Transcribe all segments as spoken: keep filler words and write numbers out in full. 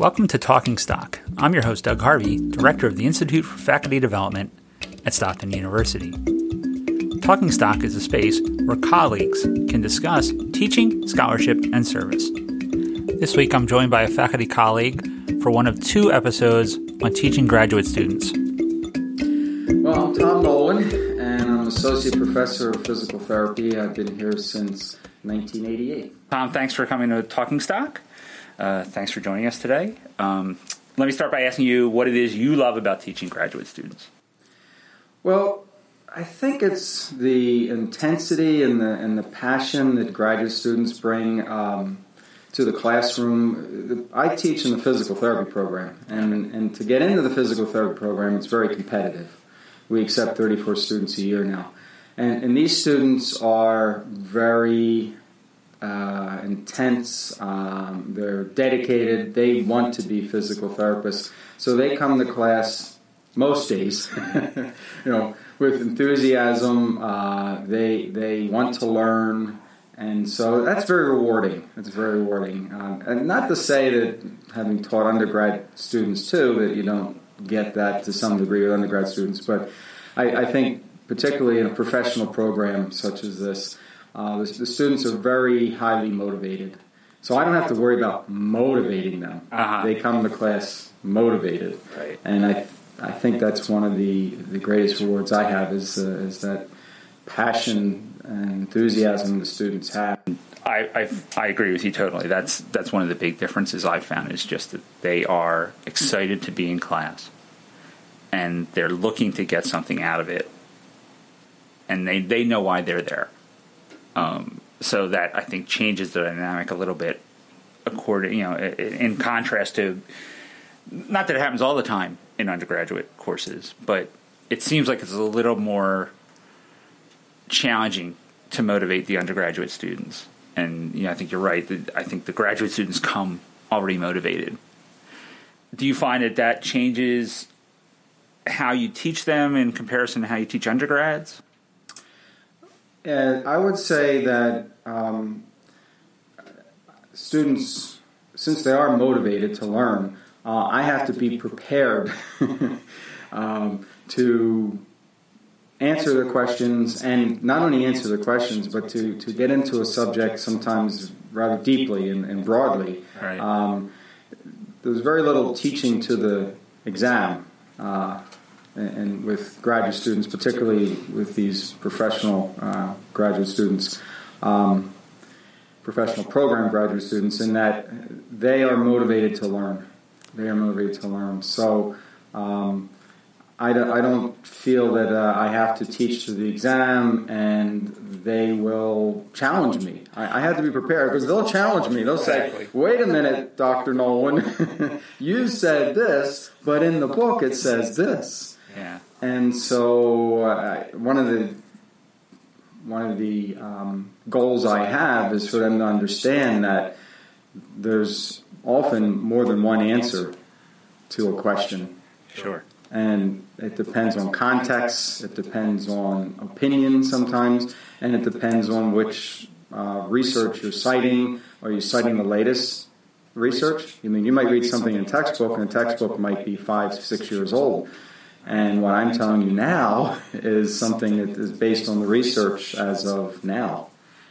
Welcome to Talking Stock. I'm your host, Doug Harvey, Director of the Institute for Faculty Development at Stockton University. Talking Stock is a space where colleagues can discuss teaching, scholarship, and service. This week, I'm joined by a faculty colleague for one of two episodes on teaching graduate students. Well, I'm Tom Nolan, and I'm Associate Professor of Physical Therapy. I've been here since nineteen eighty-eight. Tom, thanks for coming to Talking Stock. Uh, thanks for joining us today. Um, let me start by asking you what it is you love about teaching graduate students. Well, I think it's the intensity and the and the passion that graduate students bring um, to the classroom. I teach in the physical therapy program, and, and to get into the physical therapy program, it's very competitive. We accept thirty-four students a year now. And, and these students are very uh, intense. Um, they're dedicated. They want to be physical therapists. So they come to class most days, you know, with enthusiasm. Uh, they they want to learn. And so that's very rewarding. It's very rewarding. Um, and not to say that having taught undergrad students too, that you don't get that to some degree with undergrad students. But I, I think particularly in a professional program such as this, uh, the, the students are very highly motivated. So I don't have to worry about motivating them. Uh-huh. They come to class motivated. Right. And I I think that's one of the, the greatest rewards I have is, uh, is that passion and enthusiasm the students have. I, I I agree with you totally. That's that's one of the big differences I've found is just that they are excited to be in class, and they're looking to get something out of it, and they, they know why they're there. Um, so that I think changes the dynamic a little bit, according you know, in contrast to, not that it happens all the time in undergraduate courses, but it seems like it's a little more challenging to motivate the undergraduate students. And you know, I think you're right. I think the graduate students come already motivated. Do you find that that changes how you teach them in comparison to how you teach undergrads? And I would say that um, students, since they are motivated to learn, uh, I have to be prepared um, to answer the questions, and not only answer the questions, but to, to get into a subject sometimes rather deeply and, and broadly. Right. Um, there's very little teaching to the exam, uh, and, and with graduate students, particularly with these professional uh, graduate students, um, professional program graduate students, in that they are motivated to learn. They are motivated to learn. So um, I don't, I don't feel that uh, I have to teach to the exam and they will challenge me. I, I have to be prepared because they'll challenge me. They'll say, Exactly. wait a minute, Doctor Nolan, you said this, but in the book it says this. Yeah. And so uh, one of the one of the um, goals I have is for them to understand that there's often more than one answer to a question. Sure. And it depends on context, it depends on opinion sometimes, and it depends on which uh, research you're citing. Are you citing the latest research? I mean, you might read something in a textbook, and the textbook might be five, six years old. And what I'm telling you now is something that is based on the research as of now.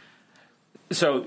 So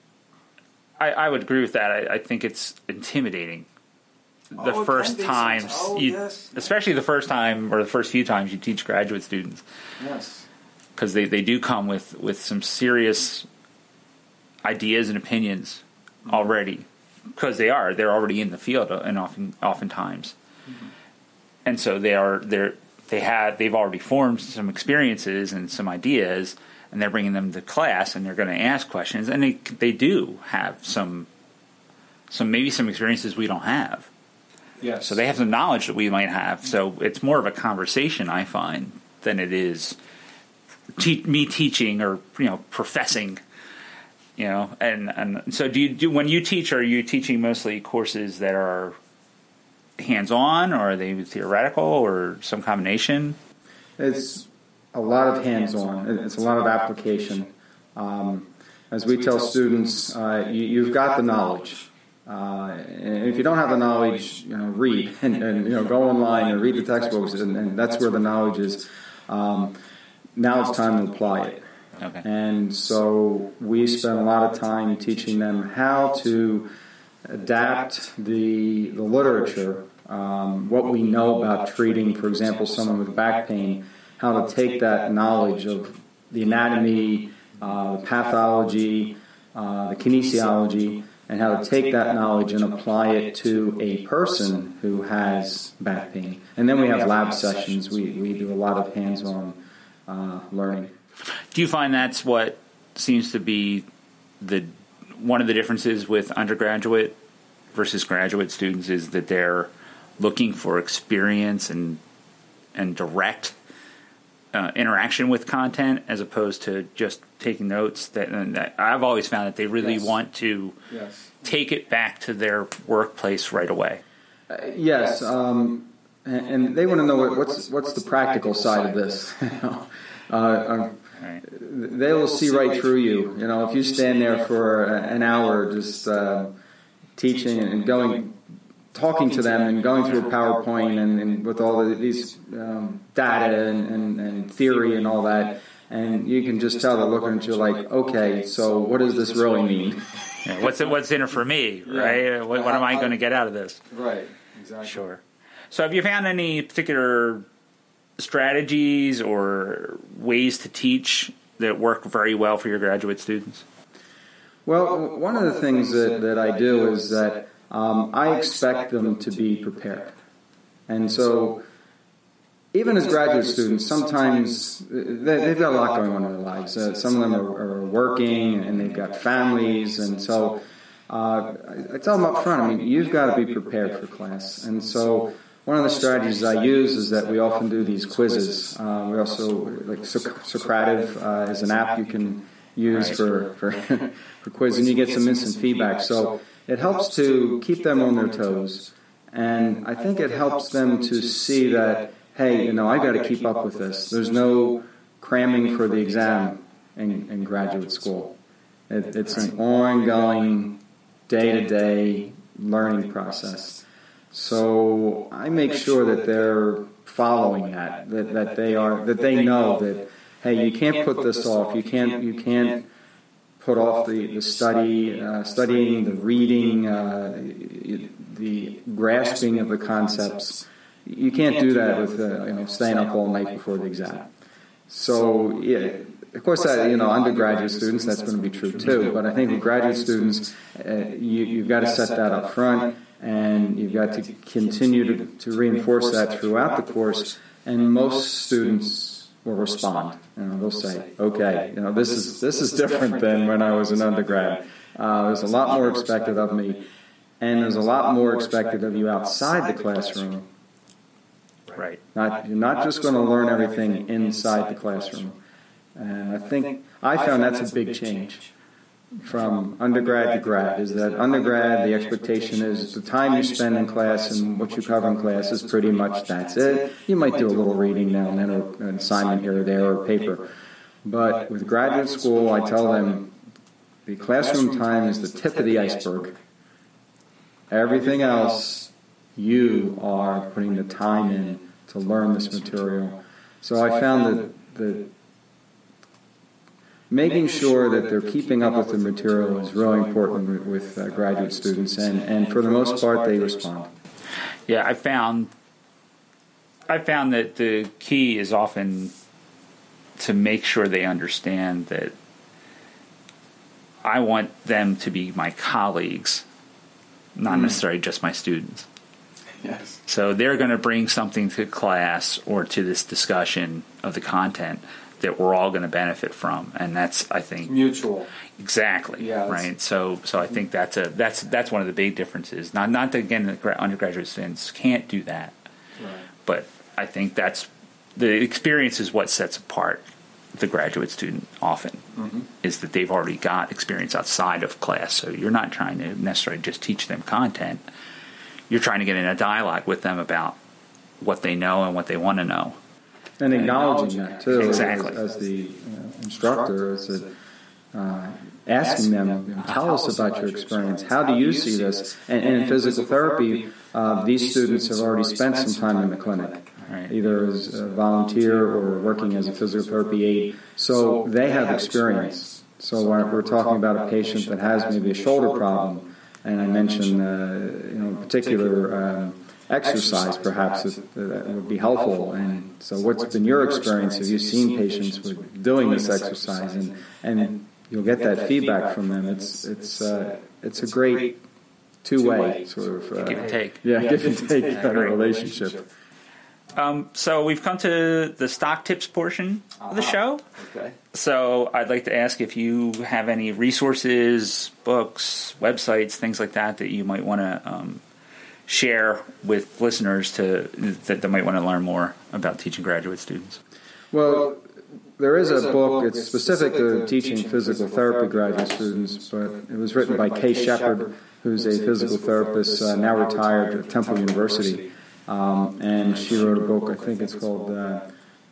I, I would agree with that. I, I think it's intimidating. The Oh, it first can be times, sometimes. Oh, you, yes. especially the first time or the first few times you teach graduate students, Yes. because they, they do come with, with some serious ideas and opinions Mm-hmm. already, because they are they're already in the field and often oftentimes, Mm-hmm. and so they are they're they have they've already formed some experiences and some ideas, and they're bringing them to class and they're going to ask questions, and they they do have some some maybe some experiences we don't have. Yes. So they have some knowledge that we might have. So it's more of a conversation, I find, than it is te- me teaching or you know professing. You know, and, and so do you do when you teach? Are you teaching mostly courses that are hands-on, or are they theoretical, or some combination? It's a lot of hands-on. It's a lot of application. Um, as we tell students, uh, you, you've got the knowledge. Uh, and if you don't have the knowledge, you know, read and, and you know, go online and read the textbooks, and, and that's where the knowledge is. Um, now it's time to apply it. Okay. And so we spend a lot of time teaching them how to adapt the the literature, um, what we know about treating, for example, someone with back pain, how to take that knowledge of the anatomy, uh, the pathology, uh, the kinesiology, and how to take that knowledge and apply it to a person who has back pain. And then we have lab sessions. We, we do a lot of hands-on uh, learning. Do you find that's what seems to be the one of the differences with undergraduate versus graduate students is that they're looking for experience and and direct uh, interaction with content as opposed to just taking notes? That, and that I've always found that they really yes. want to yes. take it back to their workplace right away. Uh, yes, um, and, and they want to know what, what's what's the practical side of this. You know? uh, uh, Right. They will see right through you. You know, if you stand there for an hour just uh, teaching and going, talking to them and going through a PowerPoint and, and with all of these um, data and, and, and theory and all that, and you can just tell they're looking at you like, okay, so what does this really mean? Yeah, what's it, what's in it for me, right? Yeah. What, what am I going to get out of this? Right, exactly. Sure. So have you found any particular strategies or ways to teach that work very well for your graduate students? Well, one of the things that, that I do is that um, I expect them to be prepared. And so even as graduate students, sometimes they, they've got a lot going on in their lives. Uh, some of them are, are working and they've got families. And so uh, I, I tell them up front, I mean, you've got to be prepared for class. And so one of the strategies I use is that we often do these quizzes. Uh, we also, like Socrative uh, is an app you can use for, for, for quiz, and you get some instant feedback. So it helps to keep them on their toes. And I think it helps them to see that, hey, you know, I've got to keep up with this. There's no cramming for the exam in, in graduate school. It, it's an ongoing, day-to-day learning process. So I make sure that they're following that, that, that they are, that they know that, hey, you can't put this off. You can't, you can't put off the, the study, uh, studying, the reading, uh, the grasping of the concepts. You can't do that with, uh, you know, staying up all night before the exam. So, yeah, of course, that, you know, undergraduate students, that's going to be true too. But I think with graduate students, uh, you, you've got to set that up front. And you've got to continue to, to reinforce that throughout the course. And most students will respond. You know, they'll say, "Okay, you know, this is this is different than when I was an undergrad. Uh, there's a lot more expected of me, and there's a lot more expected of you outside the classroom. Right. Not you're not just going to learn everything inside the classroom." And I think I found that's a big change from undergrad to grad, is that undergrad, the expectation is the time you spend in class and what you cover in class is pretty much that's it. You might do a little reading now and then, or an assignment here or there, or a paper. But with graduate school, I tell them the classroom time is the tip of the iceberg. Everything else, you are putting the time in to learn this material. So I found that the making sure that they're keeping up with the material is really important with uh, graduate students, and, and for the most part, they respond. Yeah, I found I found that the key is often to make sure they understand that I want them to be my colleagues, not mm. necessarily just my students. Yes. So they're going to bring something to class or to this discussion of the content that we're all going to benefit from, and that's, I think, mutual. Exactly. Yeah, right. So, so I think that's a that's that's one of the big differences. Not not that, again, the undergraduate students can't do that, right. But I think that's the experience is what sets apart the graduate student. Often mm-hmm. is that they've already got experience outside of class. So you're not trying to necessarily just teach them content. You're trying to get in a dialogue with them about what they know and what they want to know. And acknowledging that, too, exactly. as, as the you know, instructor, is that uh, asking them, you know, tell us about your experience. How do you see this? And, and in physical therapy, uh, these students have already spent some time in the clinic, Right. either as a volunteer or working as a physical therapy aide. So they have experience. So when we're talking about a patient that has maybe a shoulder problem, and I mentioned, uh, you know, particular um, exercise perhaps that, that would be helpful. And so what's been your experience? Have you seen patients with doing this exercise? And, and you'll get that feedback from them. It's, it's, uh, it's a great two-way sort of... Uh, Give and take. Yeah, give and take kind of relationship. Um, so we've come to the stock tips portion of the show. Okay. So I'd like to ask if you have any resources, books, websites, things like that that you might want to um, share with listeners to that, that might want to learn more about teaching graduate students. Well, there is a book. It's specific to teaching physical therapy graduate students, but it was written by Kay Shepard, who's a physical therapist uh, now retired at Temple University. Um, and she wrote a book, I think it's called uh,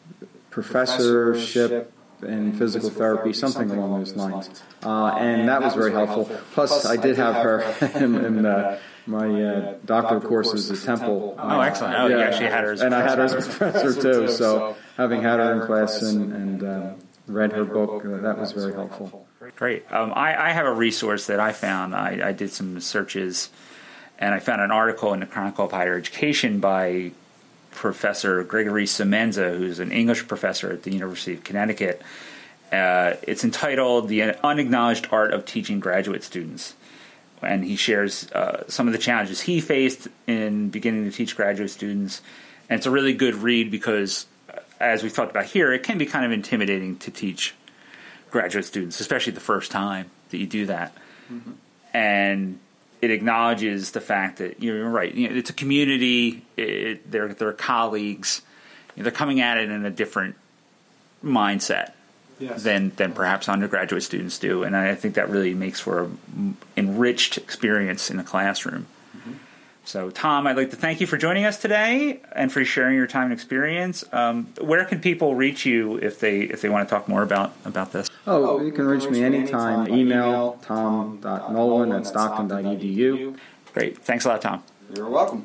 Professorship in Physical Therapy, something along those lines. Uh, and that was very helpful. Plus, I did have her in, in uh, my uh, doctoral courses at Temple. Oh, excellent. Oh, you actually had her as a And I had her as a professor. professor, too. So having had her in class and, and uh, read her book, uh, that was very helpful. Great. Um, I, I have a resource that I found. I, I did some searches, and I found an article in the Chronicle of Higher Education by Professor Gregory Semenza, who's an English professor at the University of Connecticut. Uh, it's entitled The Unacknowledged Art of Teaching Graduate Students. And he shares uh, some of the challenges he faced in beginning to teach graduate students. And it's a really good read because, as we've talked about here, it can be kind of intimidating to teach graduate students, especially the first time that you do that. Mm-hmm. And it acknowledges the fact that you're right. You know, it's a community. It, they're they're colleagues. You know, they're coming at it in a different mindset yes. than than perhaps undergraduate students do, and I think that really makes for an enriched experience in the classroom. Mm-hmm. So, Tom, I'd like to thank you for joining us today and for sharing your time and experience. Um, where can people reach you if they if they want to talk more about, about this? Oh, you can reach me anytime. Email tom dot nolan at stockton dot e d u. Great. Thanks a lot, Tom. You're welcome.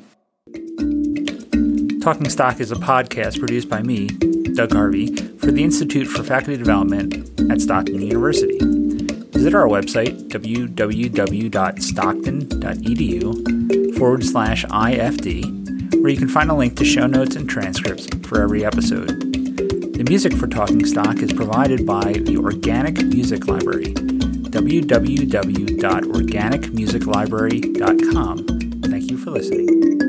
Talking Stock is a podcast produced by me, Doug Harvey, for the Institute for Faculty Development at Stockton University. Visit our website, w w w dot stockton dot e d u forward slash I F D, where you can find a link to show notes and transcripts for every episode. The music for Talking Stock is provided by the Organic Music Library, w w w dot organic music library dot com. Thank you for listening.